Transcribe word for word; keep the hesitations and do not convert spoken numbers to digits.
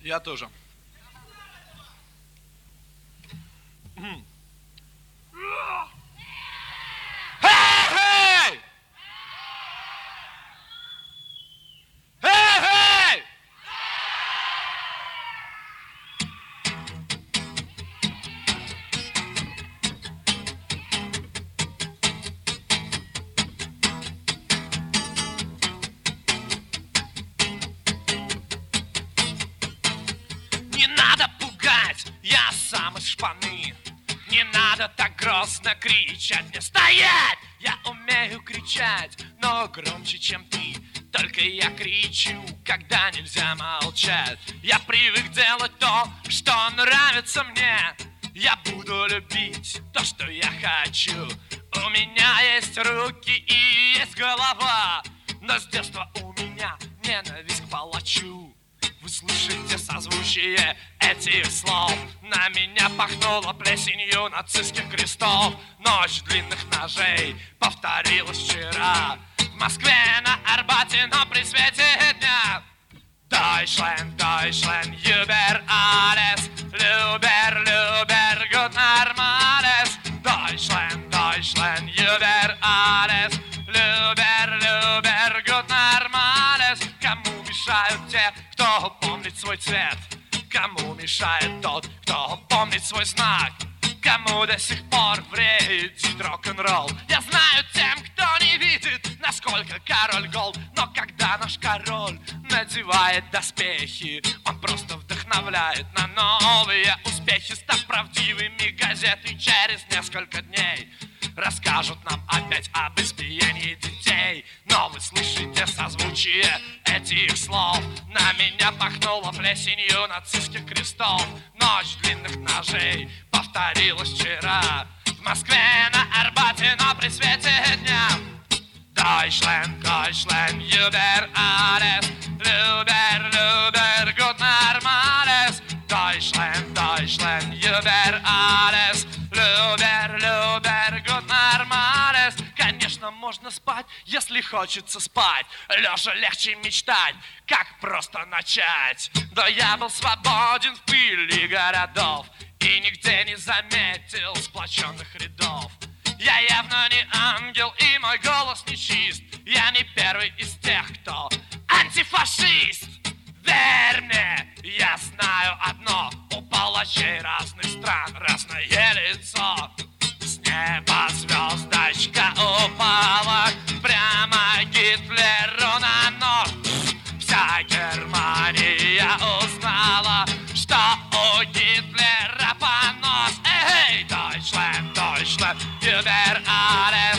Я тоже. Эй! Эй! Не надо пугать, я сам из шпаны. Не надо так грозно кричать мне. Стоять! Я умею кричать, но громче, чем ты. Только я кричу, когда нельзя молчать. Я привык делать то, что нравится мне. Я буду любить то, что я хочу. У меня есть руки и есть голова, но с детства у меня ненависть к палачу. Вы слышите созвучие этих слов? На меня пахнуло плесенью нацистских крестов. Ночь длинных ножей повторилась вчера в Москве на Арбате, но при свете дня. Deutschland, Deutschland, über alles. Любер, любер, gut normales. Deutschland, Deutschland, über alles. Любер, любер, gut normales. Кому мешают те, кто помнит свой цвет? Кому мешает тот, кто помнит свой знак? Кому до сих пор вредит рок-н-ролл? Я знаю тем, кто не видит, насколько король гол. Но когда наш король надевает доспехи, он просто вдохновляет на новые успехи. Став правдивыми, газеты через несколько дней расскажут нам опять об избиении детей. Но вы слышите созвучие этих слов? На меня пахнуло плесенью нацистских крестов. Ночь длинных ножей повторилась вчера в Москве на Арбате, но при свете дня. Deutschland, Deutschland, über alles. Любер, любер, gut normales. Deutschland, Deutschland, über alles. Любер, любер, gut normales. Конечно, можно спать, если хочется спать. Лежа легче мечтать, как просто начать. Да я был свободен в пыли городов и нигде не заметил сплоченных рядов. Я явно не ангел, и мой голос не чист. Я не первый из тех, кто антифашист. Верь мне, я знаю одно: у палачей разных стран разное лицо. С неба звездочка упала прямо Гитлеру на нос. Вся Германия узнала, что у Гитлера понос. Эй, Deutschland, Deutschland, über alles.